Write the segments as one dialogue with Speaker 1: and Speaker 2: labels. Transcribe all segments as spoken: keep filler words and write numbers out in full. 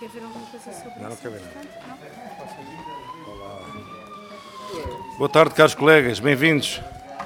Speaker 1: quer ver alguma coisa sobre
Speaker 2: Não, não
Speaker 1: isso?
Speaker 2: quer ver nada.
Speaker 1: Não?
Speaker 2: Olá. Boa tarde, caros colegas, bem-vindos.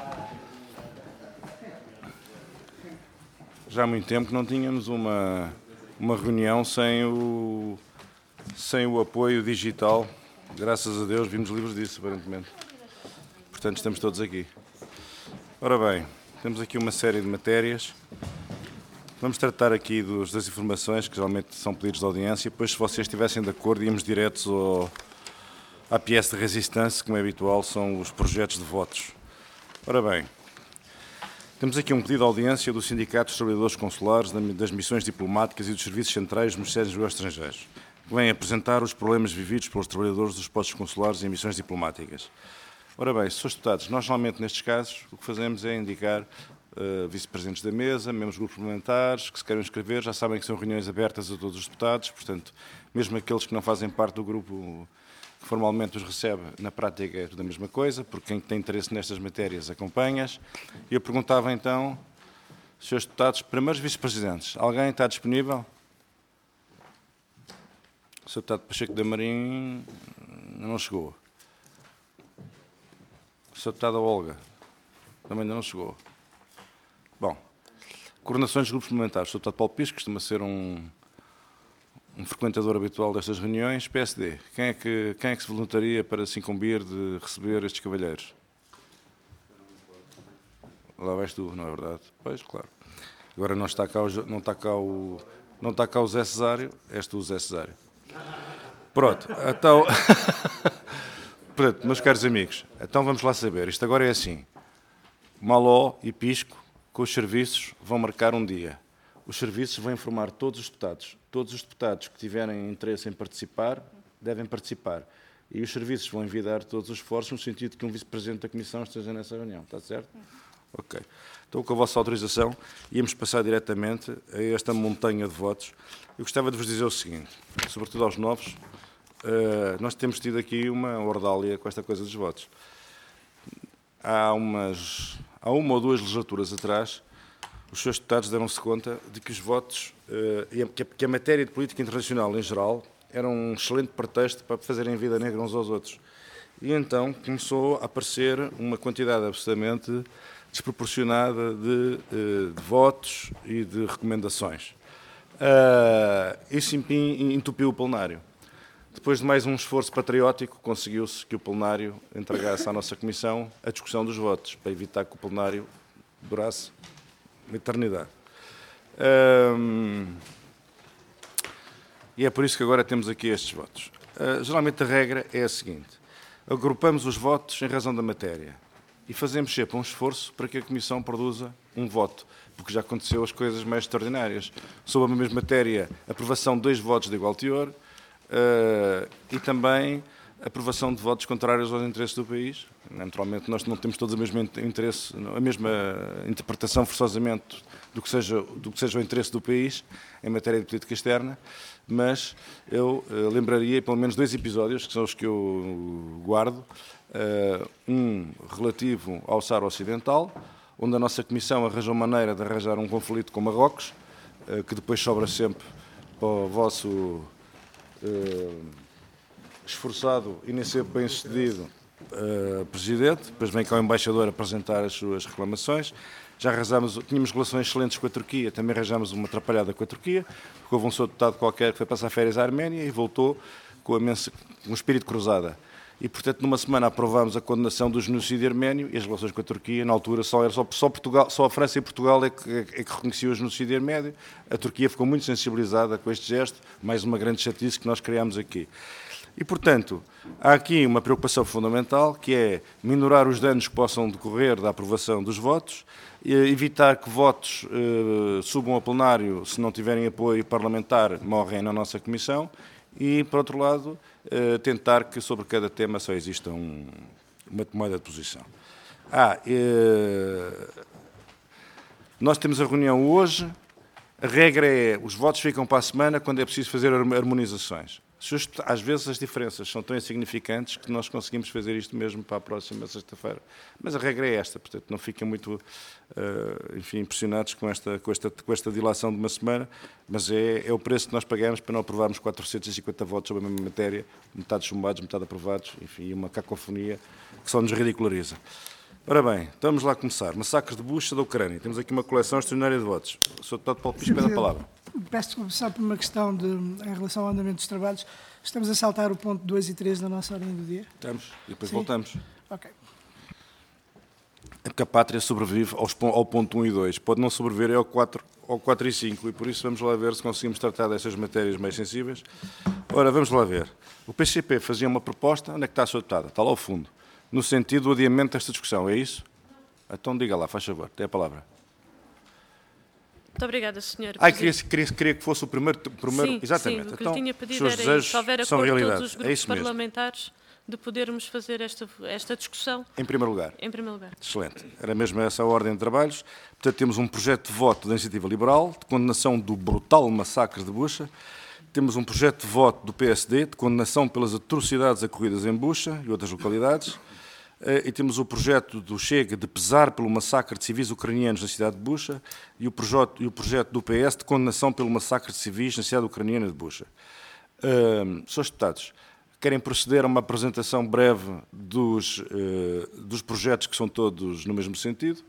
Speaker 2: Já há muito tempo que não tínhamos uma, uma reunião sem o, sem o apoio digital. Graças a Deus vimos livres disso, aparentemente. Portanto, estamos todos aqui. Ora bem, temos aqui uma série de matérias. Vamos tratar aqui dos, das informações que geralmente são pedidos de audiência. Depois, se vocês estivessem de acordo, íamos diretos ao, à pièce de resistência, como é habitual, são os projetos de votos. Ora bem, temos aqui um pedido de audiência do Sindicato dos Trabalhadores Consulares, das Missões Diplomáticas e dos Serviços Centrais dos Ministérios dos Estrangeiros, que vem apresentar os problemas vividos pelos trabalhadores dos postos consulares e missões diplomáticas. Ora bem, senhores deputados, nós normalmente nestes casos o que fazemos é indicar uh, vice-presidentes da mesa, membros de grupos parlamentares que se queiram inscrever, já sabem que são reuniões abertas a todos os deputados, portanto, mesmo aqueles que não fazem parte do grupo que formalmente os recebe, na prática é tudo a mesma coisa, porque quem tem interesse nestas matérias acompanha-as. E eu perguntava então, senhores deputados, primeiros vice-presidentes, alguém está disponível? O senhor deputado Pacheco da Marim não chegou. O senhor deputado Olga também ainda não chegou. Bom, coordenações de grupos parlamentares. O senhor deputado Paulo Pisco costuma ser um, um frequentador habitual destas reuniões. P S D, quem é, que, quem é que se voluntaria para se incumbir de receber estes cavalheiros? Lá vais tu, não é verdade? Pois, claro. Agora não está cá o, não está cá o, não está cá o Zé Cesário, és tu o Zé Cesário. Pronto, então... Pronto, meus caros amigos, então vamos lá saber. Isto agora é assim. Maló e Pisco, com os serviços, vão marcar um dia. Os serviços vão informar todos os deputados. Todos os deputados que tiverem interesse em participar, devem participar. E os serviços vão envidar todos os esforços no sentido de que um vice-presidente da Comissão esteja nessa reunião. Está certo? Ok. Então, com a vossa autorização, íamos passar diretamente a esta montanha de votos. Eu gostava de vos dizer o seguinte, sobretudo aos novos, uh, nós temos tido aqui uma ordália com esta coisa dos votos. Há, umas, há uma ou duas legislaturas atrás, os seus deputados deram-se conta de que os votos, uh, que a matéria de política internacional em geral, era um excelente pretexto para fazerem vida negra uns aos outros. E então começou a aparecer uma quantidade absolutamente desproporcionada de, uh, de votos e de recomendações. Uh, isso entupiu o plenário. Depois de mais um esforço patriótico, conseguiu-se que o plenário entregasse à nossa Comissão a discussão dos votos, para evitar que o plenário durasse uma eternidade. Um, e é por isso que agora temos aqui estes votos. Uh, geralmente a regra é a seguinte: agrupamos os votos em razão da matéria e fazemos sempre um esforço para que a Comissão produza um voto, porque já aconteceu as coisas mais extraordinárias. Sobre a mesma matéria, aprovação de dois votos de igual teor, Uh, e também aprovação de votos contrários aos interesses do país. Naturalmente, nós não temos todos o mesmo interesse, a mesma interpretação forçosamente do que seja, do que seja o interesse do país em matéria de política externa, mas eu uh, lembraria pelo menos dois episódios, que são os que eu guardo. Uh, um relativo ao Saara Ocidental, onde a nossa Comissão arranjou maneira de arranjar um conflito com Marrocos, uh, que depois sobra sempre para o vosso Uh, esforçado e nem sempre bem sucedido uh, presidente. Depois vem cá o embaixador apresentar as suas reclamações. Já arranjámos, tínhamos relações excelentes com a Turquia, também arranjámos uma atrapalhada com a Turquia, porque houve um seu deputado qualquer que foi passar férias à Arménia e voltou com, a mensa, com um espírito cruzada. E, portanto, numa semana aprovámos a condenação do genocídio arménio e as relações com a Turquia. Na altura, só, era só, só, Portugal, só a França e Portugal é que, é que reconheciam o genocídio arménio. A Turquia ficou muito sensibilizada com este gesto, mais uma grande chatice que nós criámos aqui. E, portanto, há aqui uma preocupação fundamental, que é minorar os danos que possam decorrer da aprovação dos votos, evitar que votos eh, subam ao plenário se não tiverem apoio parlamentar, morrem na nossa Comissão, e, por outro lado, Uh, tentar que sobre cada tema só exista um, uma tomada de posição. Ah, uh, nós temos a reunião hoje, a regra é, os votos ficam para a semana quando é preciso fazer harmonizações. Às vezes as diferenças são tão insignificantes que nós conseguimos fazer isto mesmo para a próxima sexta-feira. Mas a regra é esta, portanto, não fiquem muito uh, enfim, impressionados com esta, com, esta, com esta dilação de uma semana, mas é, é o preço que nós pagamos para não aprovarmos quatrocentos e cinquenta votos sobre a mesma matéria, metade chumbados, metade aprovados, enfim, uma cacofonia que só nos ridiculariza. Ora bem, vamos lá começar. Massacres de Bucha da Ucrânia. Temos aqui uma coleção extraordinária de votos. O senhor Deputado Paulo Pisco, pede a palavra.
Speaker 3: Peço de começar por uma questão de, em relação ao andamento dos trabalhos. Estamos a saltar o ponto dois e três da nossa ordem do dia?
Speaker 2: Estamos, e depois
Speaker 3: Sim.
Speaker 2: voltamos.
Speaker 3: Ok.
Speaker 2: É porque a pátria sobrevive aos, ao ponto um e dois. Pode não sobreviver ao quatro, ao quatro e cinco, e por isso vamos lá ver se conseguimos tratar destas matérias mais sensíveis. Ora, vamos lá ver. O P C P fazia uma proposta, onde é que está a sua deputada? Está lá ao fundo. No sentido do adiamento desta discussão, é isso? Então diga lá, faz favor, tem a palavra.
Speaker 1: Muito obrigada, senhor
Speaker 2: Ah, queria, queria, queria que fosse o primeiro... primeiro
Speaker 1: sim,
Speaker 2: exatamente.
Speaker 1: sim, o que
Speaker 2: então,
Speaker 1: lhe tinha pedido
Speaker 2: os
Speaker 1: era isso, se houver acordo de todos os
Speaker 2: é
Speaker 1: grupos
Speaker 2: isso mesmo.
Speaker 1: parlamentares de podermos fazer esta, esta discussão.
Speaker 2: Em primeiro lugar.
Speaker 1: Em primeiro lugar.
Speaker 2: Excelente. Era mesmo essa a ordem de trabalhos. Portanto, temos um projeto de voto da Iniciativa Liberal, de condenação do brutal massacre de Bucha. Temos um projeto de voto do P S D, de condenação pelas atrocidades ocorridas em Bucha e outras localidades. E temos o projeto do Chega de pesar pelo massacre de civis ucranianos na cidade de Bucha e o projeto, e o projeto do P S de condenação pelo massacre de civis na cidade ucraniana de Bucha. Uh, Senhores deputados, querem proceder a uma apresentação breve dos, uh, dos projetos que são todos no mesmo sentido?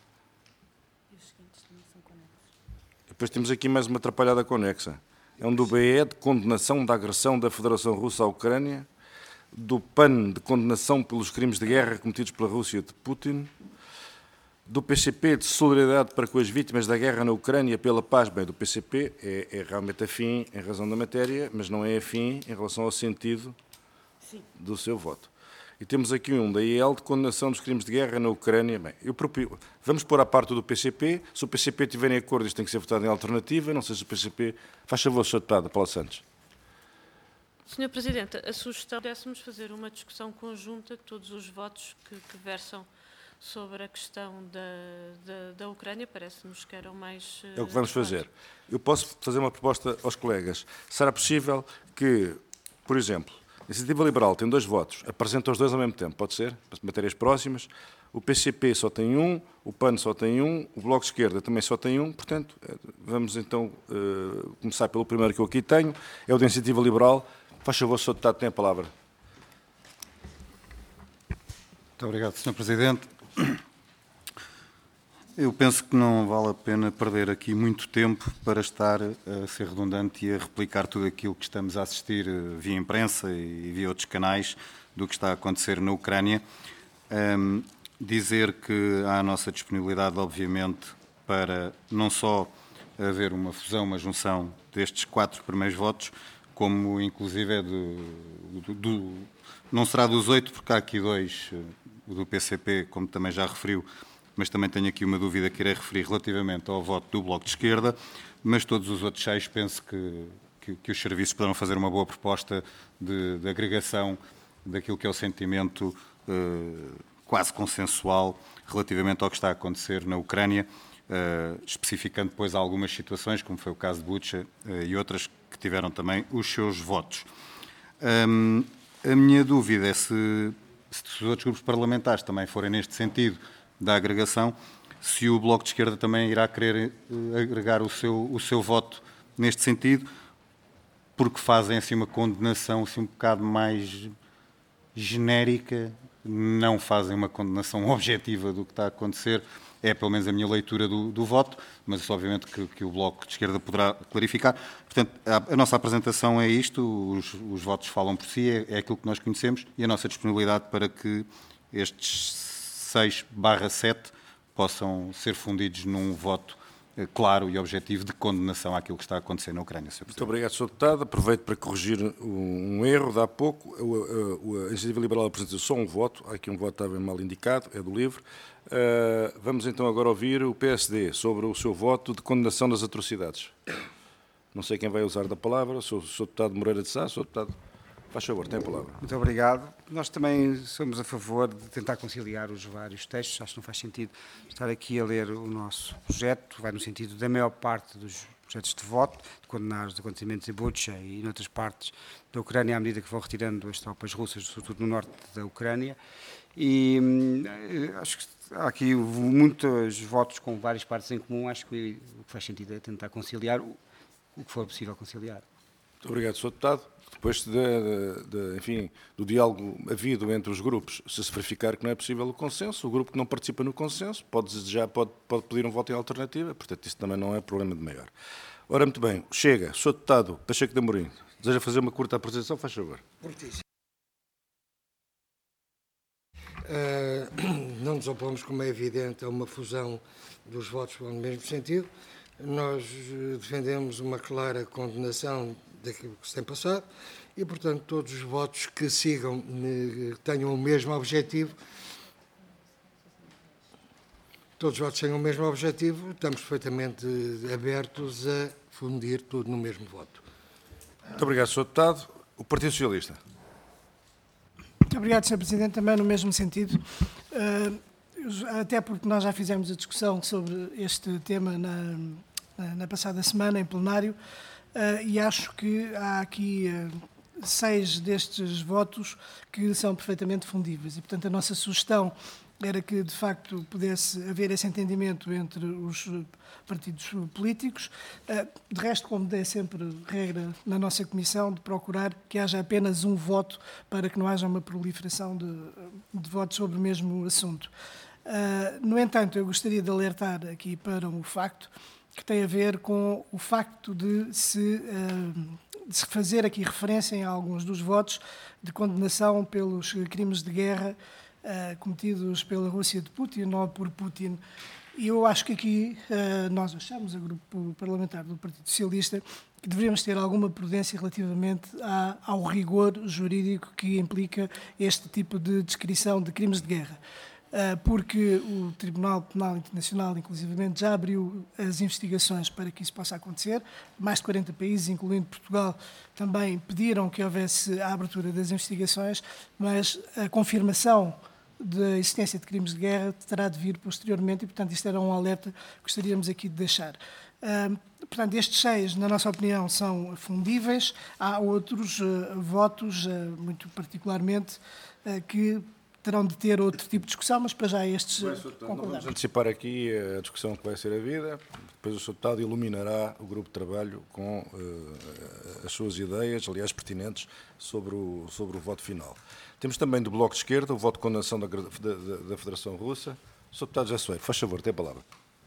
Speaker 2: Depois temos aqui mais uma atrapalhada conexa. É um do B E de condenação da agressão da Federação Russa à Ucrânia, do P A N de condenação pelos crimes de guerra cometidos pela Rússia de Putin, do P C P de solidariedade para com as vítimas da guerra na Ucrânia pela paz. Bem, do P C P é, é realmente afim em razão da matéria, mas não é afim em relação ao sentido Sim. do seu voto. E temos aqui um da I E L de condenação dos crimes de guerra na Ucrânia. Bem, eu propio, vamos pôr à parte do P C P. Se o P C P tiver em acordo, isto tem que ser votado em alternativa. Não sei se o P C P... Faz favor, senhor Deputado, Paulo Santos.
Speaker 1: senhor Presidente, a sugestão pudéssemos fazer uma discussão conjunta de todos os votos que, que versam sobre a questão da, da, da Ucrânia, parece-nos que eram mais...
Speaker 2: É o que vamos fazer. Eu posso fazer uma proposta aos colegas. Será possível que, por exemplo, a Iniciativa Liberal tem dois votos, apresenta os dois ao mesmo tempo, pode ser? Para matérias próximas. O P C P só tem um, o P A N só tem um, o Bloco de Esquerda também só tem um, portanto, vamos então uh, começar pelo primeiro que eu aqui tenho, é o da Iniciativa Liberal. Faz favor, senhor Deputado, tem a palavra.
Speaker 4: Muito obrigado, senhor Presidente. Eu penso que não vale a pena perder aqui muito tempo para estar a ser redundante e a replicar tudo aquilo que estamos a assistir via imprensa e via outros canais do que está a acontecer na Ucrânia. Um, dizer que há a nossa disponibilidade, obviamente, para não só haver uma fusão, uma junção destes quatro primeiros votos, como inclusive é do, do, do... Não será dos oito, porque há aqui dois, o do P C P, como também já referiu, mas também tenho aqui uma dúvida que irei referir relativamente ao voto do Bloco de Esquerda, mas todos os outros seis penso que, que, que os serviços poderão fazer uma boa proposta de, de agregação daquilo que é o sentimento eh, quase consensual relativamente ao que está a acontecer na Ucrânia, eh, especificando depois algumas situações, como foi o caso de Bucha eh, e outras que tiveram também os seus votos. Um, a minha dúvida é se, se os outros grupos parlamentares também forem neste sentido da agregação, se o Bloco de Esquerda também irá querer uh, agregar o seu, o seu voto neste sentido, porque fazem assim uma condenação assim, um bocado mais genérica, não fazem uma condenação objetiva do que está a acontecer. É pelo menos a minha leitura do, do voto, mas obviamente que, que o Bloco de Esquerda poderá clarificar. Portanto, a, a nossa apresentação é isto, os, os votos falam por si, é, é aquilo que nós conhecemos e a nossa disponibilidade para que estes seis barra sete possam ser fundidos num voto eh, claro e objetivo de condenação àquilo que está a acontecer na Ucrânia.
Speaker 2: Muito obrigado, senhor Deputado. Aproveito para corrigir um, um erro de há pouco. A, a, a Iniciativa Liberal apresentou só um voto, há aqui um voto estava mal indicado, é do LIVRE. Uh, vamos então agora ouvir o P S D sobre o seu voto de condenação das atrocidades. Não sei quem vai usar da palavra, sou o senhor Deputado Moreira de Sá, senhor Deputado, faz favor, tem a palavra.
Speaker 5: Muito obrigado. Nós também somos a favor de tentar conciliar os vários textos, acho que não faz sentido estar aqui a ler o nosso projeto, vai no sentido da maior parte dos, projetos de voto, de condenar os acontecimentos em Bucha e em outras partes da Ucrânia à medida que vão retirando as tropas russas, sobretudo no norte da Ucrânia. E hum, acho que há aqui muitos votos com várias partes em comum. Acho que o que faz sentido é tentar conciliar o, o que for possível conciliar.
Speaker 2: Muito obrigado, senhor Deputado. Depois de, de, de, enfim, do diálogo havido entre os grupos, se se verificar que não é possível o consenso, o grupo que não participa no consenso pode desejar, pode, pode pedir um voto em alternativa, portanto isso também não é problema de maior. Ora, muito bem, chega, senhor Deputado Pacheco de Amorim, deseja fazer uma curta apresentação, faz favor.
Speaker 6: Uh, não nos opomos, como é evidente, a uma fusão dos votos no mesmo sentido. Nós defendemos uma clara condenação daquilo que se tem passado e, portanto, todos os votos que sigam, que tenham o mesmo objetivo, todos os votos tenham o mesmo objetivo, estamos perfeitamente abertos a fundir tudo no mesmo voto.
Speaker 2: Muito obrigado, senhor Deputado. O Partido Socialista.
Speaker 3: Muito obrigado, senhor Presidente. Também no mesmo sentido, uh, até porque nós já fizemos a discussão sobre este tema na, na, na passada semana, em plenário, uh, e acho que há aqui uh, seis destes votos que são perfeitamente fundíveis. E, portanto, a nossa sugestão era que, de facto, pudesse haver esse entendimento entre os partidos políticos. De resto, como é sempre regra na nossa Comissão, de procurar que haja apenas um voto para que não haja uma proliferação de, de votos sobre o mesmo assunto. No entanto, eu gostaria de alertar aqui para um facto que tem a ver com o facto de se, de se fazer aqui referência em alguns dos votos de condenação pelos crimes de guerra Uh, cometidos pela Rússia de Putin ou por Putin. E eu acho que aqui uh, nós achamos, a grupo parlamentar do Partido Socialista, que deveríamos ter alguma prudência relativamente à, ao rigor jurídico que implica este tipo de descrição de crimes de guerra. Uh, porque o Tribunal Penal Internacional, inclusivamente, já abriu as investigações para que isso possa acontecer. Mais de quarenta países, incluindo Portugal, também pediram que houvesse a abertura das investigações, mas a confirmação da existência de crimes de guerra terá de vir posteriormente e, portanto, isto era um alerta que gostaríamos aqui de deixar. Uh, portanto, estes seis, na nossa opinião, são fundíveis. Há outros uh, votos, uh, muito particularmente, uh, que terão de ter outro tipo de discussão, mas para já estes
Speaker 2: Bem,
Speaker 3: concordamos.
Speaker 2: Vamos antecipar aqui a discussão que vai ser a vida, depois o senhor Deputado iluminará o grupo de trabalho com uh, as suas ideias, aliás, pertinentes, sobre o, sobre o voto final. Temos também do Bloco de Esquerda o voto de condenação da, da, da Federação Russa. O senhor Deputado José Soeiro, faz favor, tem a palavra.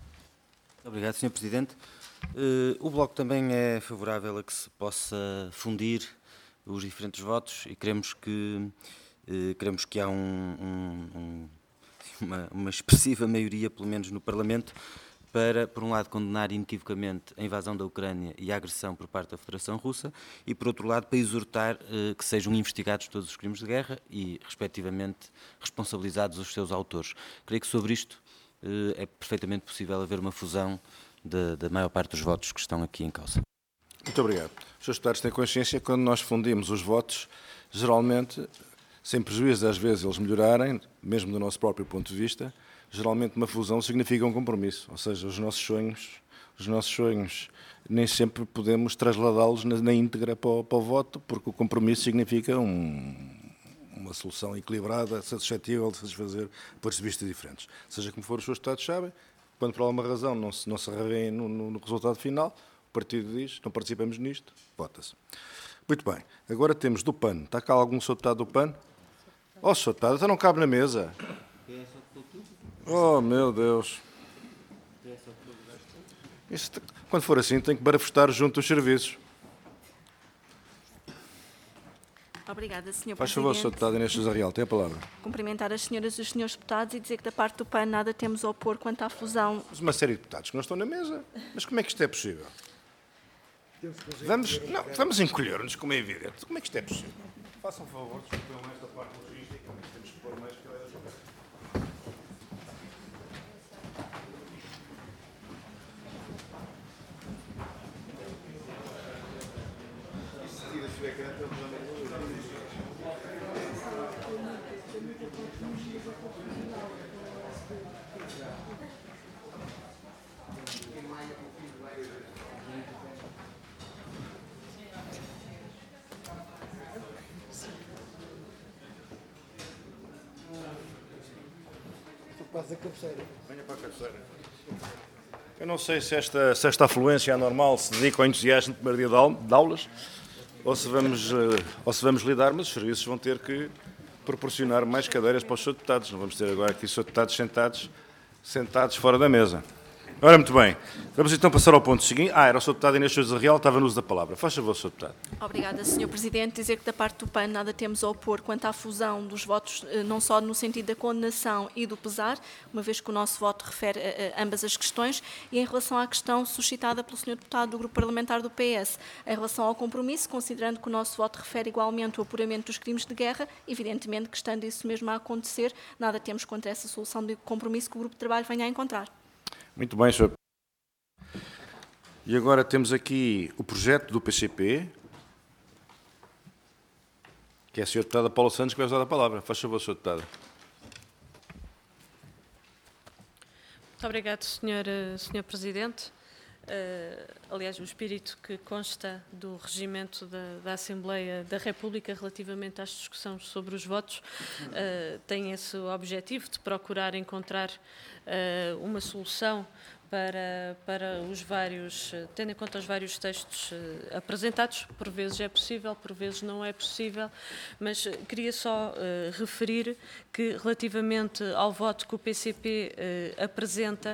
Speaker 7: Obrigado, senhor Presidente. Uh, o Bloco também é favorável a que se possa fundir os diferentes votos e queremos que Uh, queremos que há um, um, um, uma, uma expressiva maioria, pelo menos no Parlamento, para, por um lado, condenar inequivocamente a invasão da Ucrânia e a agressão por parte da Federação Russa e, por outro lado, para exortar uh, que sejam investigados todos os crimes de guerra e, respectivamente, responsabilizados os seus autores. Creio que sobre isto uh, é perfeitamente possível haver uma fusão da, da maior parte dos votos que estão aqui em causa.
Speaker 2: Muito obrigado. Os senhores deputados têm consciência que quando nós fundimos os votos, geralmente, sem prejuízo às vezes eles melhorarem, mesmo do nosso próprio ponto de vista, geralmente uma fusão significa um compromisso, ou seja, os nossos sonhos, os nossos sonhos nem sempre podemos trasladá-los na, na íntegra para o, para o voto, porque o compromisso significa um, uma solução equilibrada, suscetível de satisfazer pontos de vista diferentes. Seja como for, os seus deputados sabem, quando por alguma razão não se, não se revêem no, no, no resultado final, o partido diz, não participamos nisto, vota-se. Muito bem, agora temos do P A N. Está cá algum senhor deputado do P A N? Oh, senhor deputado, então não cabe na mesa. Oh, meu Deus. Isto, quando for assim, tem que barafustar junto dos serviços.
Speaker 8: Obrigada, senhor
Speaker 2: Faz
Speaker 8: Presidente.
Speaker 2: favor, senhor deputado Inês Sousa Real, tem a palavra.
Speaker 8: Cumprimentar as senhoras e os senhores deputados e dizer que da parte do P A N nada temos a opor quanto à fusão.
Speaker 2: Mas uma série de deputados que não estão na mesa. Mas como é que isto é possível? Vamos, não, vamos encolher-nos, como é evidente. Como é que isto é possível? Façam favor, desculpem esta parte logística, mas temos que pôr mais cadeiras no pé.
Speaker 6: Passa a cabeceira.
Speaker 2: Venha para a cabeceira. Eu não sei se esta, se esta afluência anormal se dedica ao entusiasmo no primeiro dia de, aula, de aulas ou se, vamos, ou se vamos lidar, mas os serviços vão ter que proporcionar mais cadeiras para os seus deputados. Não vamos ter agora aqui os seus deputados sentados, sentados fora da mesa. Ora, muito bem. Vamos então passar ao ponto seguinte. Ah, era o senhor Deputado Inês Sousa Real, estava no uso da palavra. Faz favor, senhor Deputado.
Speaker 8: Obrigada, senhor Presidente. Dizer que da parte do P A N nada temos a opor quanto à fusão dos votos, não só no sentido da condenação e do pesar, uma vez que o nosso voto refere a, a ambas as questões, e em relação à questão suscitada pelo senhor Deputado do Grupo Parlamentar do P S, em relação ao compromisso, considerando que o nosso voto refere igualmente ao apuramento dos crimes de guerra, evidentemente que estando isso mesmo a acontecer, nada temos contra essa solução de compromisso que o Grupo de Trabalho venha a encontrar.
Speaker 2: Muito bem, senhor. E agora temos aqui o projeto do P C P, que é a senhora Deputada Paula Santos que vai usar a palavra. Faz favor, senhor Deputado.
Speaker 1: Muito obrigado, senhor, senhor Presidente. Uh, aliás, o espírito que consta do regimento da, da Assembleia da República relativamente às discussões sobre os votos uh, tem esse objetivo de procurar encontrar uh, uma solução para, para os vários, tendo em conta os vários textos uh, apresentados. Por vezes é possível, por vezes não é possível, mas uh, queria só uh, referir que relativamente ao voto que o P C P uh, apresenta,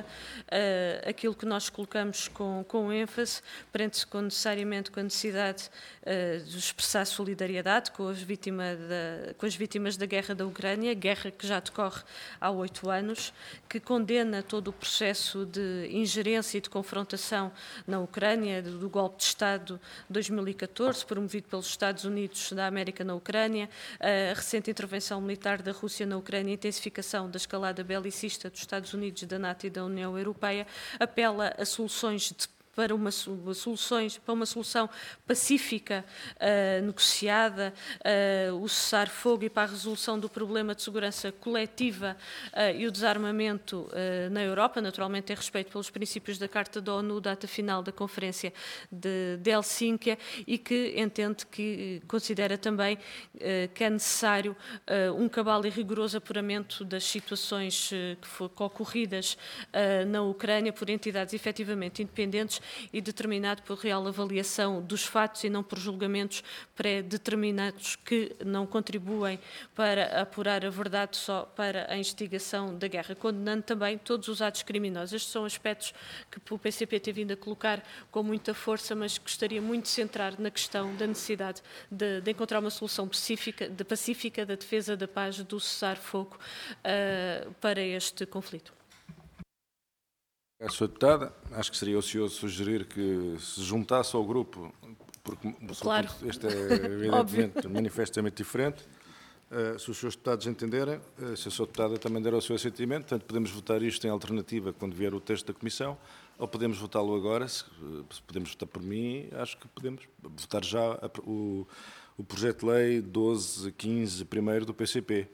Speaker 1: uh, aquilo que nós colocamos com, com ênfase, prende-se com, necessariamente com a necessidade uh, de expressar solidariedade com as, vítima da, com as vítimas da guerra da Ucrânia, guerra que já decorre há oito anos, que condena todo o processo de ingerência e de confrontação na Ucrânia, do, do golpe de Estado de dois mil e catorze, promovido pelos Estados Unidos da América na Ucrânia, a recente intervenção militar da Rússia na Ucrânia, a intensificação da escalada belicista dos Estados Unidos, da NATO e da União Europeia, apela a soluções de para uma, soluções, para uma solução pacífica, uh, negociada, uh, o cessar-fogo e para a resolução do problema de segurança coletiva uh, e o desarmamento uh, na Europa, naturalmente em respeito pelos princípios da Carta da ONU, data final da Conferência de, de Helsínquia, e que entende que, considera também uh, que é necessário uh, um cabal e rigoroso apuramento das situações uh, que foram ocorridas uh, na Ucrânia por entidades efetivamente independentes e determinado por real avaliação dos fatos e não por julgamentos pré-determinados que não contribuem para apurar a verdade, só para a instigação da guerra, condenando também todos os atos criminosos. Estes são aspectos que o P C P tem vindo a colocar com muita força, mas gostaria muito de centrar na questão da necessidade de, de encontrar uma solução pacífica, de pacífica da defesa da paz, do cessar-fogo uh, para este conflito.
Speaker 2: A senhora Deputada, acho que seria ocioso sugerir que se juntasse ao grupo, porque
Speaker 1: claro.
Speaker 2: Este é evidentemente manifestamente diferente. Uh, se os seus deputados entenderem, uh, se a sua deputada também der o seu assentimento, portanto podemos votar isto em alternativa quando vier o texto da Comissão, ou podemos votá-lo agora, se, se podemos votar por mim, acho que podemos votar já a, o, o projeto de lei doze quinze primeiro do P C P.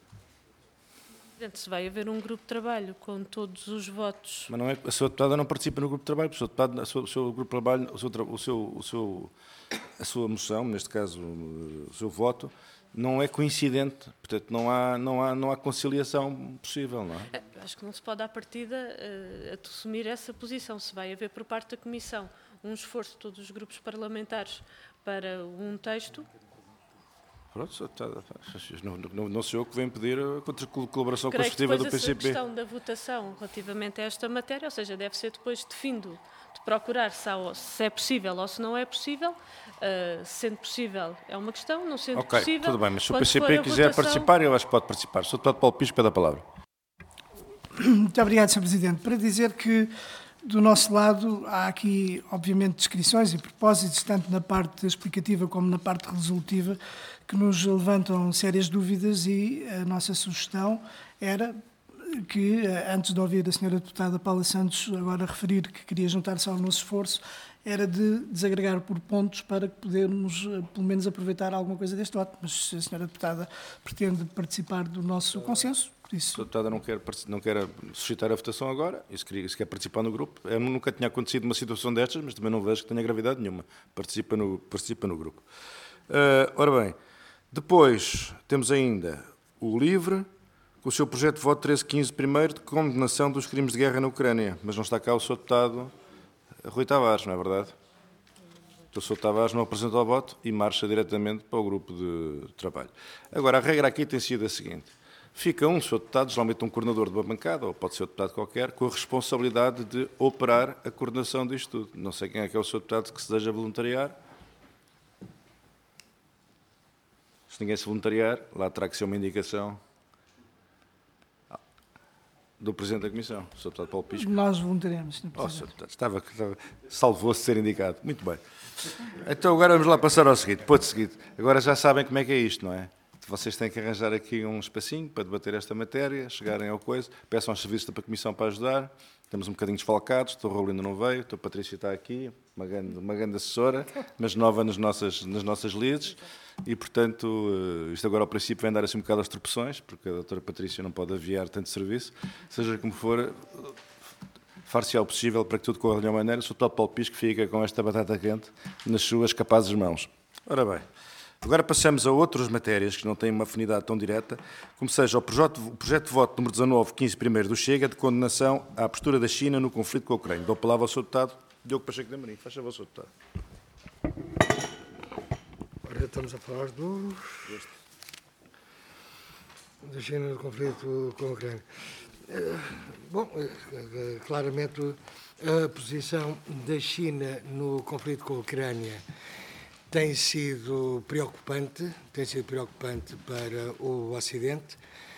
Speaker 1: Se vai haver um grupo de trabalho com todos os votos.
Speaker 2: Mas não é, a sua deputada não participa no grupo de trabalho, porque o seu deputado, a sua, o seu grupo de trabalho, o seu, o seu, o seu, a sua moção, neste caso o seu voto, não é coincidente, portanto não há, não há, não há conciliação possível, não é?
Speaker 1: Acho que não se pode à partida uh, assumir essa posição. Se vai haver por parte da Comissão um esforço de todos os grupos parlamentares para um texto.
Speaker 2: Pronto, não, não, não sou eu que venho pedir a colaboração
Speaker 1: Creio
Speaker 2: construtiva
Speaker 1: do
Speaker 2: P C P.
Speaker 1: A questão da votação relativamente a esta matéria, ou seja, deve ser depois de findo de procurar se, há, se é possível ou se não é possível. Uh, sendo possível é uma questão, não sendo
Speaker 2: okay,
Speaker 1: possível...
Speaker 2: Ok, tudo bem, mas se o P C P quiser votação... participar, eu acho que pode participar. Sr. Deputado Paulo Pisco, pede a palavra.
Speaker 3: Muito obrigado, senhor Presidente. Para dizer que, do nosso lado, há aqui, obviamente, descrições e propósitos, tanto na parte explicativa como na parte resolutiva, que nos levantam sérias dúvidas, e a nossa sugestão era que, antes de ouvir a senhora deputada Paula Santos agora referir que queria juntar-se ao nosso esforço, era de desagregar por pontos para que podermos, pelo menos, aproveitar alguma coisa deste voto. Mas se a senhora deputada pretende participar do nosso consenso, Por isso...
Speaker 2: A deputada não quer, não quer suscitar a votação agora, e se, queria, se quer participar no grupo. Eu nunca tinha acontecido uma situação destas, mas também não vejo que tenha gravidade nenhuma. Participa no, participa no grupo. Uh, ora bem, depois temos ainda o LIVRE, com o seu projeto de voto treze quinze primeiro de condenação dos crimes de guerra na Ucrânia. Mas não está cá o senhor deputado Rui Tavares, não é verdade? O senhor Tavares não apresentou o voto e marcha diretamente para o grupo de trabalho. Agora, a regra aqui tem sido a seguinte. Fica um senhor deputado, geralmente um coordenador de uma bancada, ou pode ser outro deputado qualquer, com a responsabilidade de operar a coordenação disto tudo. Não sei quem é que é o senhor deputado que se deseja voluntariar. Se ninguém se voluntariar, lá terá que ser uma indicação do Presidente da Comissão, o senhor deputado Paulo Pisco.
Speaker 3: Nós voluntaremos, senhor
Speaker 2: Oh,
Speaker 3: Presidente.
Speaker 2: senhor estava, estava, salvou-se de ser indicado. Muito bem. Então agora vamos lá passar ao seguinte, ponto seguinte. Agora já sabem como é que é isto, não é? Vocês têm que arranjar aqui um espacinho para debater esta matéria, chegarem ao coisa, peçam aos serviços da Comissão para ajudar. Estamos um bocadinho desfalcados, o Raul ainda não veio, a Patrícia está aqui, uma grande, uma grande assessora, mas nova nas nossas, nas nossas leads. E, portanto, isto agora ao princípio vem dar assim um bocado as tropeções, porque a doutora Patrícia não pode aviar tanto serviço. Seja como for, far-se ao possível para que tudo corra de uma maneira. O senhor Paulo Pisco fica com esta batata quente nas suas capazes mãos. Ora bem, agora passamos a outras matérias que não têm uma afinidade tão direta, como seja o projeto, o projeto de voto número dezanove quinze primeiro do Chega, de condenação à postura da China no conflito com a Ucrânia. Dou a palavra ao senhor deputado Diogo Pacheco de Amorim. Faz favor, senhor deputado.
Speaker 6: Ora, estamos a falar do... da China no conflito com a Ucrânia. Bom, claramente a posição da China no conflito com a Ucrânia tem sido preocupante, tem sido preocupante para o Ocidente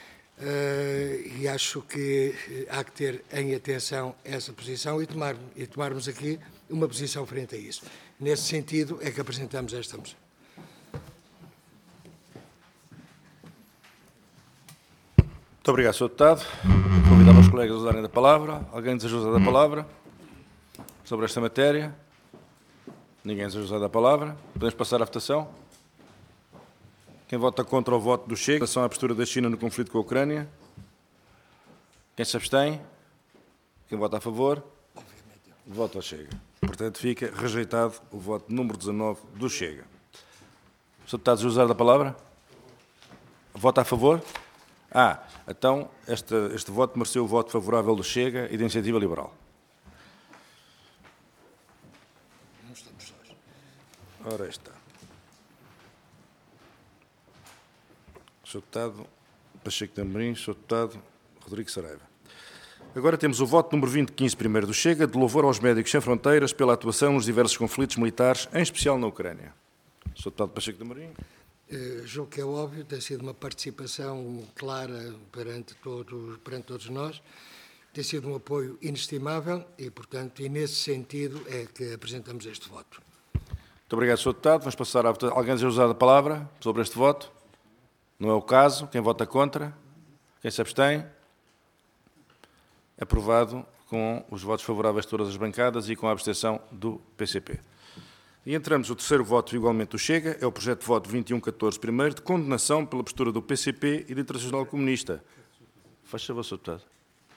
Speaker 6: e acho que há que ter em atenção essa posição e, tomar, e tomarmos aqui uma posição frente a isso. Nesse sentido é que apresentamos esta moção.
Speaker 2: Muito obrigado, senhor Deputado. Convidava os colegas a usarem da palavra. Alguém deseja usar da palavra sobre esta matéria? Ninguém deseja usar da palavra. Podemos passar à votação? Quem vota contra o voto do Chega, em relação à postura da China no conflito com a Ucrânia? Quem se abstém? Quem vota a favor? Voto ao Chega. Portanto, fica rejeitado o voto número dezanove do Chega. O senhor Deputado deseja usar da palavra? Vota a favor? Ah, então este, este voto mereceu o voto favorável do Chega e da Iniciativa Liberal.
Speaker 6: Não estamos sós.
Speaker 2: Ora está. senhor Deputado Pacheco de Amorim, senhor Deputado Rodrigo Saraiva. Agora temos o voto número vinte quinze primeiro do Chega, de louvor aos Médicos Sem Fronteiras pela atuação nos diversos conflitos militares, em especial na Ucrânia. senhor Deputado Pacheco de Amorim.
Speaker 6: Uh, julgo que é óbvio, tem sido uma participação clara perante todos, perante todos nós, tem sido um apoio inestimável e, portanto, e nesse sentido é que apresentamos este voto.
Speaker 2: Muito obrigado, senhor Deputado. Vamos passar a votação. Alguém deseja usar a palavra sobre este voto? Não é o caso. Quem vota contra? Quem se abstém? Aprovado com os votos favoráveis de todas as bancadas e com a abstenção do P C P. E entramos o terceiro voto igualmente do Chega, é o projeto de voto vinte e um catorze primeiro, de condenação pela postura do P C P e do Internacional Comunista. Faz favor, senhor Deputado.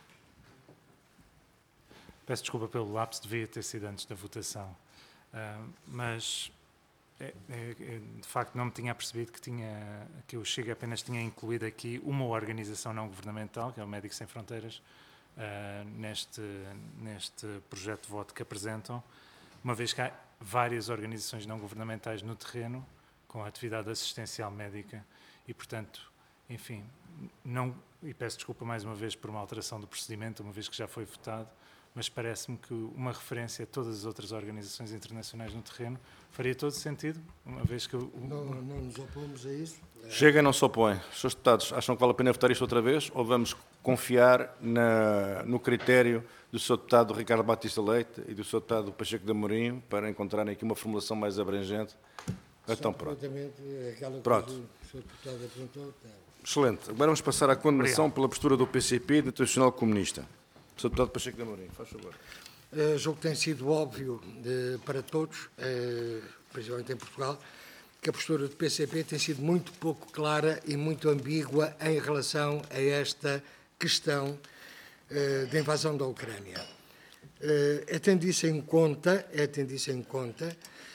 Speaker 9: Peço desculpa pelo lapso, devia ter sido antes da votação, uh, mas é, é, é, de facto não me tinha percebido que, tinha, que o Chega apenas tinha incluído aqui uma organização não governamental, que é o Médicos Sem Fronteiras, uh, neste, neste projeto de voto que apresentam, uma vez que há várias organizações não governamentais no terreno com atividade assistencial médica e, portanto, enfim, não, e peço desculpa mais uma vez por uma alteração do procedimento, uma vez que já foi votado, mas parece-me que uma referência a todas as outras organizações internacionais no terreno faria todo sentido, uma vez que... O,
Speaker 6: não, não nos opomos a isso.
Speaker 2: Chega não se opõe. Os senhores deputados acham que vale a pena votar isto outra vez ou vamos confiar na, no critério do senhor deputado Ricardo Batista Leite e do senhor deputado Pacheco de Amorim para encontrarem aqui uma formulação mais abrangente? Então, pronto. Pronto.
Speaker 6: O senhor deputado apontou.
Speaker 2: Excelente. Agora vamos passar à condenação Obrigado. Pela postura do P C P e do Internacional Comunista. senhor Deputado Pacheco de Amorim, faz favor.
Speaker 6: Uh, julgo que tem sido óbvio uh, para todos, uh, principalmente em Portugal, que a postura do P C P tem sido muito pouco clara e muito ambígua em relação a esta questão uh, da invasão da Ucrânia. Uh, é tendo isso em conta, é tendo isso em conta,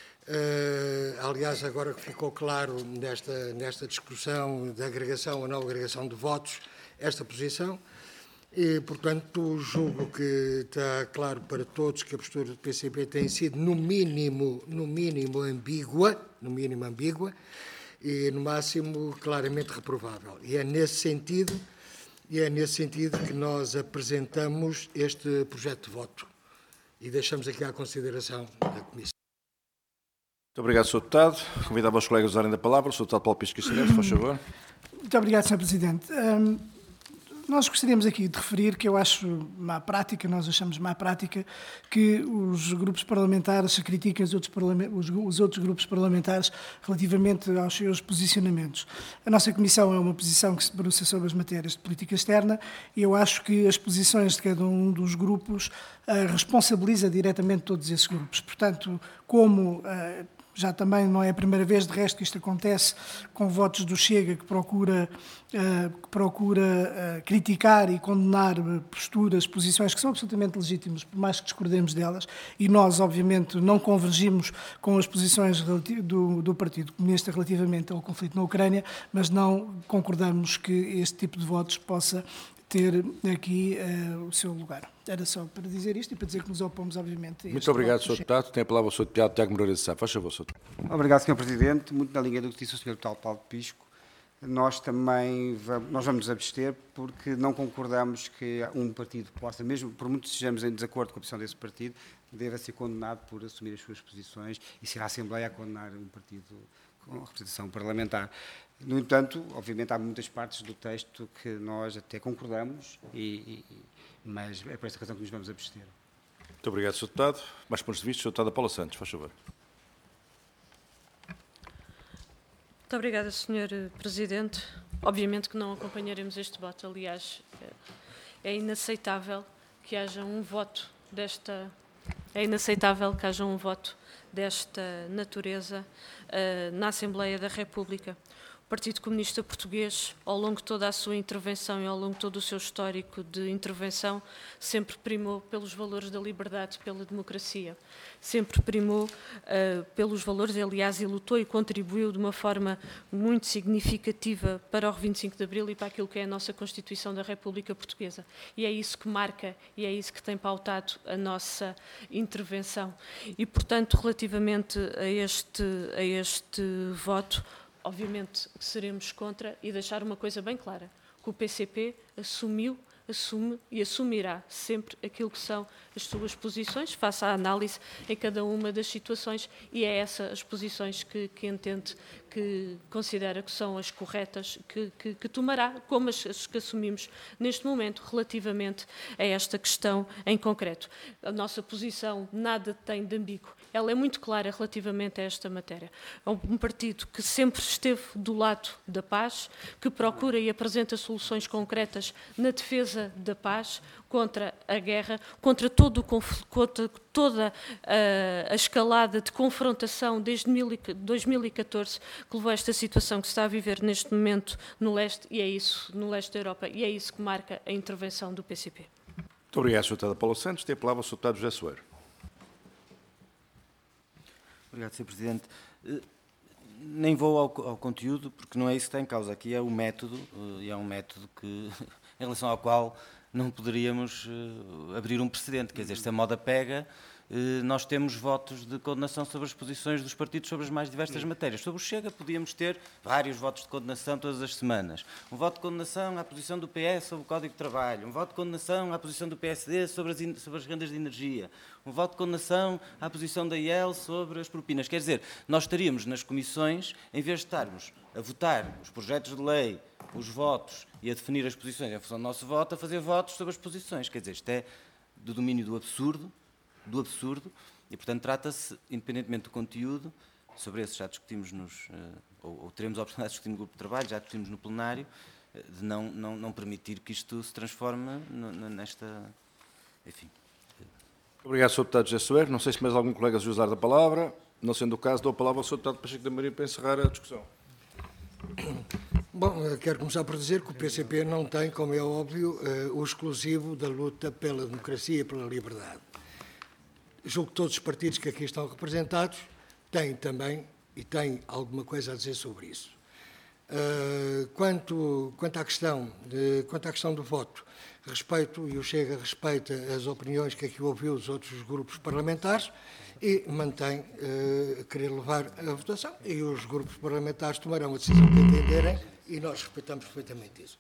Speaker 6: uh, aliás, agora que ficou claro nesta, nesta discussão da agregação ou não agregação de votos, esta posição, e, portanto, julgo que está claro para todos que a postura do P C P tem sido, no mínimo, no mínimo ambígua, no mínimo ambígua, e, no máximo, claramente reprovável. E é nesse sentido, e é nesse sentido que nós apresentamos este projeto de voto. E deixamos aqui à consideração da Comissão.
Speaker 2: Muito obrigado, senhor Deputado. Convidava os colegas a usarem da palavra. O senhor Deputado Paulo Pisco Castanheira, faz favor.
Speaker 3: Muito obrigado, senhor Presidente. Um, Nós gostaríamos aqui de referir que eu acho má prática, nós achamos má prática, que os grupos parlamentares se critiquem os outros, os, os outros grupos parlamentares relativamente aos seus posicionamentos. A nossa Comissão é uma posição que se debruça sobre as matérias de política externa e eu acho que as posições de cada um dos grupos uh, responsabiliza diretamente todos esses grupos. Portanto, como... Uh, já também não é a primeira vez, de resto, que isto acontece com votos do Chega, que procura, uh, que procura uh, criticar e condenar posturas, posições que são absolutamente legítimas, por mais que discordemos delas, e nós, obviamente, não convergimos com as posições do, do Partido Comunista relativamente ao conflito na Ucrânia, mas não concordamos que este tipo de votos possa ter aqui uh, o seu lugar. Era só para dizer isto e para dizer que nos opomos, obviamente.
Speaker 2: Muito obrigado, senhor Deputado. Tem a palavra o senhor Deputado Tiago Moreira de Sá. Faz favor, senhor Deputado.
Speaker 5: Obrigado, senhor Presidente. Muito na linha do que disse o senhor Deputado Paulo Pisco. Nós também vamos, nós vamos nos abster porque não concordamos que um partido possa, mesmo por muito sejamos em desacordo com a posição desse partido, deva ser condenado por assumir as suas posições e ser a Assembleia a condenar um partido com representação parlamentar. No entanto, obviamente, há muitas partes do texto que nós até concordamos, e, e, mas é por esta razão que nos vamos abster.
Speaker 2: Muito obrigado, senhor Deputado. Mais pontos de vista, senhor Deputado Paula Santos, faz favor.
Speaker 1: Muito obrigada, senhor Presidente. Obviamente que não acompanharemos este debate. Aliás, é inaceitável que haja um voto desta... É inaceitável que haja um voto desta natureza uh, na Assembleia da República. O Partido Comunista Português, ao longo de toda a sua intervenção e ao longo de todo o seu histórico de intervenção, sempre primou pelos valores da liberdade, pela democracia. Sempre primou uh, pelos valores, aliás, e lutou e contribuiu de uma forma muito significativa para o vinte e cinco de Abril e para aquilo que é a nossa Constituição da República Portuguesa. E é isso que marca e é isso que tem pautado a nossa intervenção. E, portanto, relativamente a este, a este voto, obviamente que seremos contra e deixar uma coisa bem clara, que o P C P assumiu, assume e assumirá sempre aquilo que são as suas posições, face à análise em cada uma das situações, e é essas as posições que, que entende, que considera que são as corretas, que, que, que tomará, como as, as que assumimos neste momento, relativamente a esta questão em concreto. A nossa posição nada tem de ambíguo. Ela é muito clara relativamente a esta matéria. É um partido que sempre esteve do lado da paz, que procura e apresenta soluções concretas na defesa da paz, contra a guerra, contra, todo o conf... contra toda a, a escalada de confrontação desde dois mil e catorze que levou a esta situação que se está a viver neste momento no leste, e é isso, no leste da Europa, e é isso que marca a intervenção do P C P.
Speaker 2: Muito obrigado, senhor Deputado Paulo Santos. Tem a palavra o senhor Deputado José Soeiro.
Speaker 7: Obrigado, senhor Presidente. Nem vou ao, ao conteúdo, porque não é isso que está em causa. Aqui é o método, e é um método que, em relação ao qual não poderíamos abrir um precedente. Quer dizer, se a moda pega, nós temos votos de condenação sobre as posições dos partidos sobre as mais diversas matérias. Sobre o Chega podíamos ter vários votos de condenação todas as semanas. Um voto de condenação à posição do P S sobre o Código de Trabalho, um voto de condenação à posição do P S D sobre as, sobre as rendas de energia, um voto de condenação à posição da I E L sobre as propinas. Quer dizer, nós estaríamos nas comissões, em vez de estarmos a votar os projetos de lei, os votos e a definir as posições em função do nosso voto, a fazer votos sobre as posições. Quer dizer, isto é do domínio do absurdo, do absurdo, e, portanto, trata-se, independentemente do conteúdo, sobre esse já discutimos, nos, ou, ou teremos a oportunidade de discutir no grupo de trabalho, já discutimos no plenário, de não, não, não permitir que isto se transforme nesta... Enfim.
Speaker 2: Obrigado, senhor Deputado José Soeiro. Não sei se mais algum colega deseja usar da palavra. Não sendo o caso, dou a palavra ao senhor Deputado Pacheco de Maria para encerrar a discussão.
Speaker 6: Bom, quero começar por dizer que o P C P não tem, como é óbvio, o exclusivo da luta pela democracia e pela liberdade. Julgo que todos os partidos que aqui estão representados têm também e têm alguma coisa a dizer sobre isso. Quanto, quanto, à questão de, quanto à questão do voto, respeito, e o Chega respeita as opiniões que aqui ouviu os outros grupos parlamentares e mantém uh, querer levar a votação, e os grupos parlamentares tomarão a decisão que entenderem e nós respeitamos perfeitamente isso.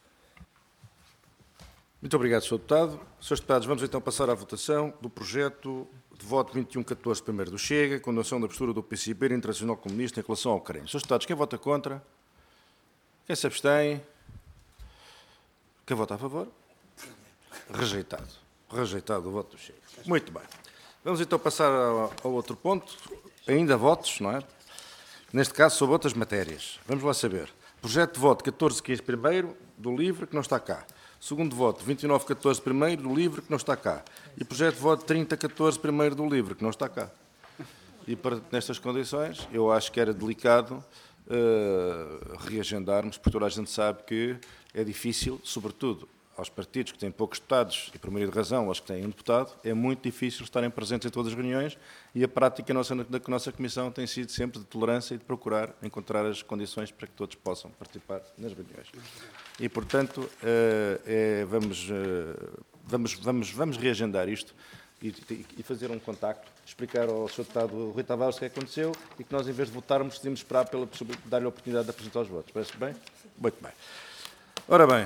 Speaker 2: Muito obrigado, senhor Deputado. senhores Deputados, vamos então passar à votação do projeto de voto vinte e um catorze, primeiro do Chega, condenação da postura do P C P Internacional Comunista em relação ao Ucrânia. senhores Deputados, quem vota contra? Quem se abstém? Quem vota a favor? Rejeitado. Rejeitado o voto do Chega. Muito bem. Vamos então passar ao, ao outro ponto. Ainda votos, não é? Neste caso, sobre outras matérias. Vamos lá saber. Projeto de voto catorze quinze primeiro do LIVRE, que não está cá. Segundo voto, vinte e nove catorze primeiro do LIVRE, que não está cá. E projeto de voto trinta catorze primeiro do LIVRE, que não está cá. E para, nestas condições, eu acho que era delicado uh, reagendarmos, porque toda a gente sabe que é difícil, sobretudo aos partidos que têm poucos deputados, e por maioria de razão aos que têm um deputado, é muito difícil estarem presentes em todas as reuniões, e a prática nossa, da nossa Comissão tem sido sempre de tolerância e de procurar encontrar as condições para que todos possam participar nas reuniões. E, portanto, é, vamos, vamos, vamos, vamos reagendar isto e, e fazer um contacto, explicar ao senhor Deputado Rui Tavares o que aconteceu e que nós, em vez de votarmos, decidimos esperar pela possibilidade de dar-lhe a oportunidade de apresentar os votos. Parece bem? Muito bem. Ora bem,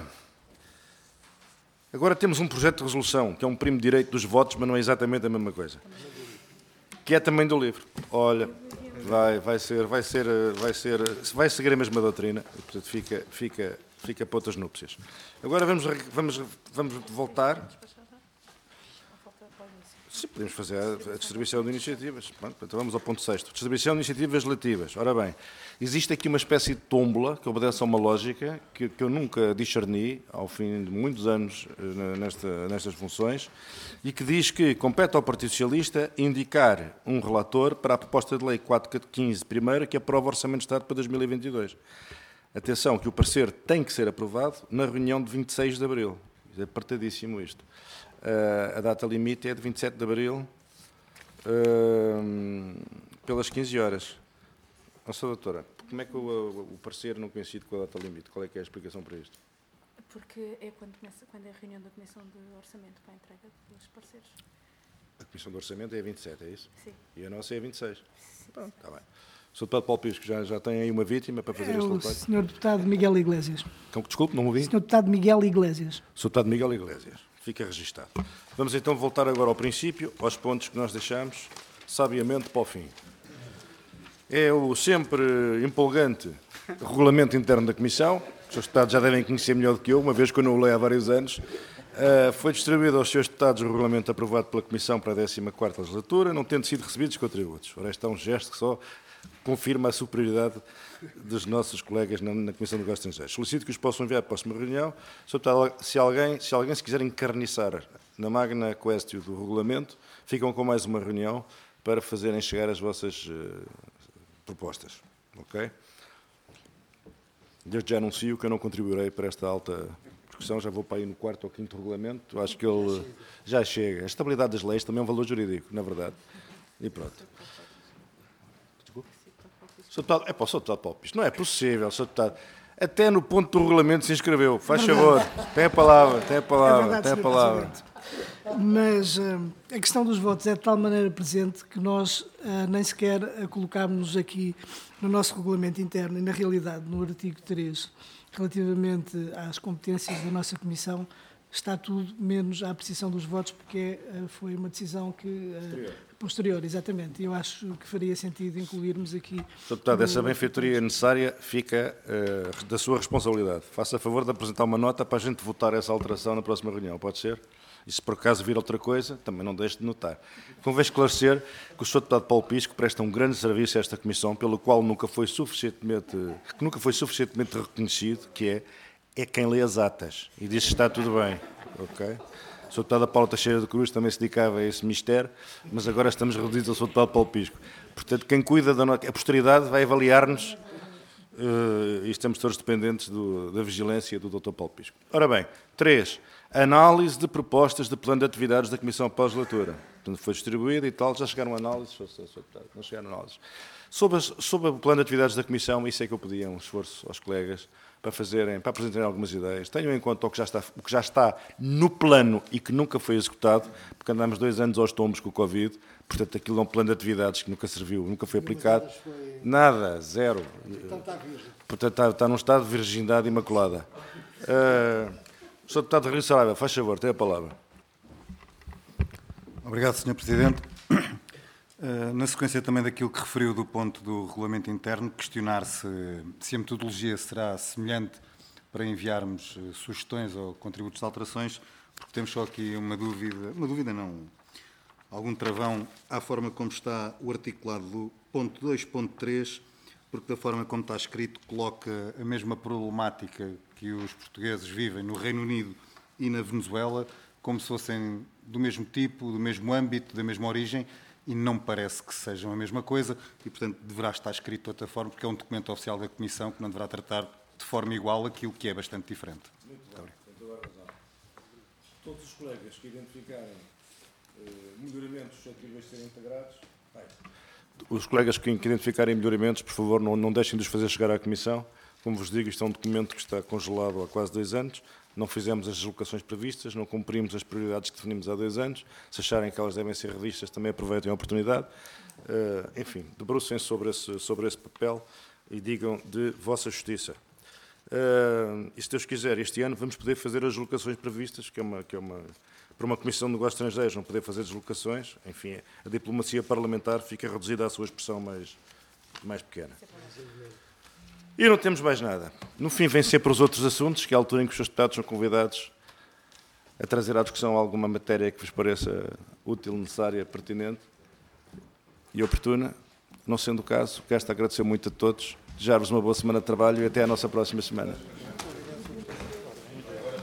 Speaker 2: agora temos um projeto de resolução, que é um primo direito dos votos, mas não é exatamente a mesma coisa, que é também do livro. Olha, vai, vai ser, vai ser, vai ser, vai seguir a mesma doutrina, e, portanto, fica, fica, fica para outras núpcias. Agora vamos, vamos, vamos voltar. Sim, podemos fazer a, a distribuição de iniciativas. Pronto, então vamos ao ponto sexto. Distribuição de iniciativas legislativas. Ora bem, existe aqui uma espécie de tómbola que obedece a uma lógica que, que eu nunca discerni, ao fim de muitos anos nesta, nestas funções, e que diz que compete ao Partido Socialista indicar um relator para a proposta de lei quatrocentos e quinze, primeira, que aprova o Orçamento de Estado para dois mil e vinte e dois. Atenção, que o parecer tem que ser aprovado na reunião de vinte e seis de abril. É apertadíssimo isto. Uh, a data limite é de vinte e sete de abril, uh, pelas quinze horas. Nossa doutora, como é que o, o, o parecer não coincide com a data limite? Qual é que é a explicação para isto?
Speaker 8: Porque é quando, começa, quando é a reunião da Comissão de Orçamento para a entrega dos pareceres.
Speaker 2: A Comissão de Orçamento é a vinte e sete, é isso?
Speaker 8: Sim.
Speaker 2: E a nossa é a vinte e seis? Sim. Pronto, está bem. O senhor Deputado Paulo Pisco já, já tem aí uma vítima para fazer
Speaker 3: é
Speaker 2: este
Speaker 3: o
Speaker 2: relatório?
Speaker 3: senhor Deputado Miguel Iglesias.
Speaker 2: Desculpe, não me ouvi?
Speaker 3: senhor Deputado Miguel Iglesias.
Speaker 2: O senhor Deputado Miguel Iglesias. Fica registado. Vamos então voltar agora ao princípio, aos pontos que nós deixamos, sabiamente, para o fim. É o sempre empolgante regulamento interno da Comissão, que os senhores deputados já devem conhecer melhor do que eu, uma vez que eu não o leio há vários anos. Uh, foi distribuído aos senhores deputados o regulamento aprovado pela Comissão para a décima quarta legislatura, não tendo sido recebidos contributos. Ora, este é um gesto que só confirma a superioridade dos nossos colegas na, na Comissão de Negócios Estrangeiros. Solicito que os possam enviar para a próxima reunião. senhor Deputado, se alguém, se alguém se quiser encarniçar na magna questio do regulamento, ficam com mais uma reunião para fazerem chegar as vossas uh, propostas. Ok? Desde já anuncio que eu não contribuirei para esta alta discussão, já vou para aí no quarto ou quinto regulamento, acho que ele já chega. A estabilidade das leis também é um valor jurídico, na verdade. E pronto. Desculpe. senhor Deputado, é para o senhor Deputado Paulo Pisco, não é possível, senhor Deputado. Até no ponto do regulamento se inscreveu. Faz favor, tem a palavra, tem a palavra,
Speaker 3: é verdade,
Speaker 2: tem a palavra.
Speaker 3: Mas uh, a questão dos votos é de tal maneira presente que nós uh, nem sequer a colocámos aqui no nosso regulamento interno e, na realidade, no artigo três, relativamente às competências da nossa Comissão, está tudo menos a apreciação dos votos, porque uh, foi uma decisão que... Uh, posterior. posterior, exatamente. Eu acho que faria sentido incluirmos aqui... senhor
Speaker 2: Deputado, essa benfeitoria necessária fica uh, da sua responsabilidade. Faça a favor de apresentar uma nota para a gente votar essa alteração na próxima reunião, pode ser? E se por acaso vir outra coisa, também não deixe de notar. Convém esclarecer que o senhor Deputado Paulo Pisco presta um grande serviço a esta Comissão, pelo qual nunca foi suficientemente, que nunca foi suficientemente reconhecido, que é, é quem lê as atas e diz que está tudo bem. Okay? O senhor Deputado Paulo Teixeira de Cruz também se dedicava a esse mistério, mas agora estamos reduzidos ao senhor Deputado Paulo Pisco. Portanto, quem cuida da a posteridade vai avaliar-nos uh, e estamos todos dependentes do, da vigilância do doutor Paulo Pisco. Ora bem, três. Análise de propostas de plano de atividades da Comissão pós-leitura. Portanto, foi distribuída e tal, já chegaram análises, não chegaram análises. Sobre, as, sobre o plano de atividades da Comissão, isso é que eu pedia um esforço aos colegas para fazerem, para apresentarem algumas ideias. Tenham em conta o que já está, o que já está no plano e que nunca foi executado, porque andamos dois anos aos tombos com o Covid, portanto aquilo é um plano de atividades que nunca serviu, nunca foi aplicado. Nada, zero. Portanto está, está num estado de virgindade imaculada. Uh, senhor Deputado Rio Saraiva, faz favor, tem a palavra.
Speaker 4: Obrigado, senhor Presidente. Na sequência também daquilo que referiu do ponto do regulamento interno, questionar se, se a metodologia será semelhante para enviarmos sugestões ou contributos de alterações, porque temos só aqui uma dúvida, uma dúvida não, algum travão à forma como está o articulado do ponto dois ponto três, porque da forma como está escrito coloca a mesma problemática que os portugueses vivem no Reino Unido e na Venezuela, como se fossem do mesmo tipo, do mesmo âmbito, da mesma origem, e não me parece que sejam a mesma coisa, e, portanto, deverá estar escrito de outra forma, porque é um documento oficial da Comissão que não deverá tratar de forma igual aquilo que é bastante diferente.
Speaker 2: Muito bem, tem toda a razão. Todos os colegas que identificarem eh, melhoramentos suscetíveis de serem integrados, bem. Os colegas que identificarem melhoramentos, por favor, não, não deixem de os fazer chegar à Comissão. Como vos digo, isto é um documento que está congelado há quase dois anos. Não fizemos as deslocações previstas, não cumprimos as prioridades que definimos há dois anos. Se acharem que elas devem ser revistas, também aproveitem a oportunidade. Uh, enfim, debrucem sobre esse, sobre esse papel e digam de vossa justiça. Uh, e se Deus quiser, este ano vamos poder fazer as deslocações previstas, que é uma... Que é uma para uma Comissão de Negócios Estrangeiros não poder fazer deslocações, enfim, a diplomacia parlamentar fica reduzida à sua expressão mais, mais pequena. E não temos mais nada. No fim, vêm sempre os outros assuntos, que é a altura em que os seus deputados são convidados a trazer à discussão alguma matéria que vos pareça útil, necessária, pertinente e oportuna. Não sendo o caso, quero agradecer muito a todos, desejar-vos uma boa semana de trabalho e até à nossa próxima semana.